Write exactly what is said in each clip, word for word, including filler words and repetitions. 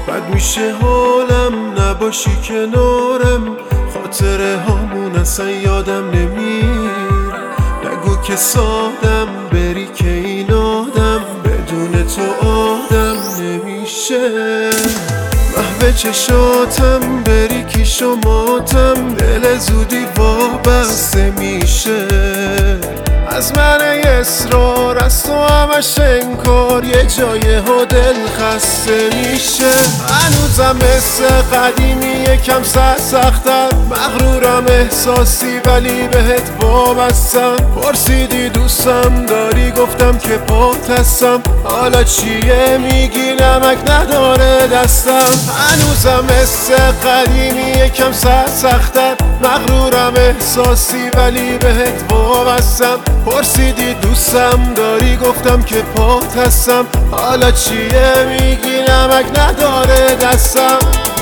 بد میشه حالم نباشی کنارم، خاطره هامون اصلا یادم نمیر. نگو که سادم بری که این آدم بدون تو آدم نمیشه. محو چشاتم بری کی شماتم، دل زودی وابسته میشه. از من اصرار از تو همش انکار، یه جای ها دل خسته میشه. هنوزم مثل قدیمی یکم سخت‌تر، مغرورم احساسی ولی بهت وابستم. پرسیدی دوستم داری گفتم که پات هستم، حالا چیه میگی نمک نداره دستم. هنوزم مثل قدیمی یکم سخت‌تر، مغرورم احساسی ولی بهت وابستم. پرسیدی دوستم داری گفتم که پات هستم، حالا چیه میگی نمک نداره دستم.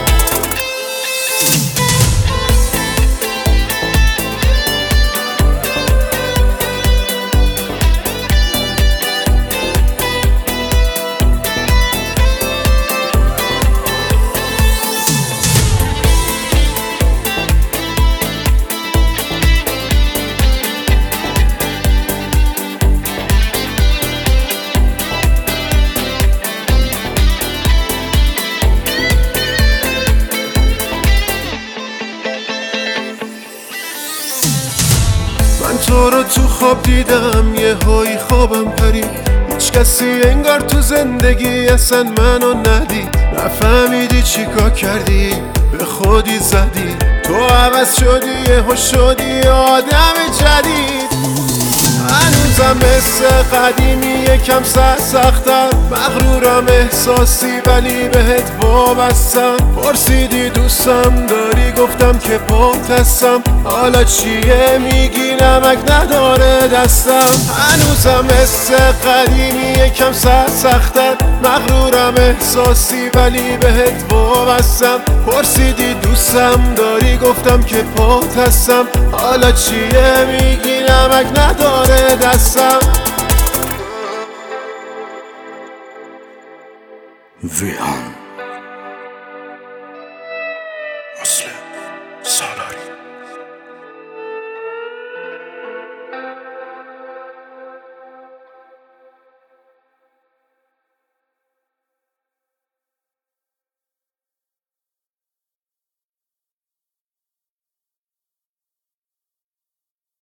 من تو رو تو خواب دیدم، یه هایی خوابم پرید. هیچ کسی انگار تو زندگی اصلا منو ندید. نفهمیدی چیکار کردی به خودی زدی، تو عوض شدی یهو شدی آدم جدید. هنوزم مثل قدیمی یکم سخت‌تر، مغرورم احساسی ولی بهت وابستم. پرسیدی دوستم داری گفتم که پات هستم، حالا چیه میگی نمک نداره دستم. هنوزم مثل قدیمی یکم سخت‌تر، مغرورم احساسی ولی بهت وابستم. پرسیدی دوستم داری گفتم که پات هستم، حالا چیه میگی نمک نداره دستم. ویان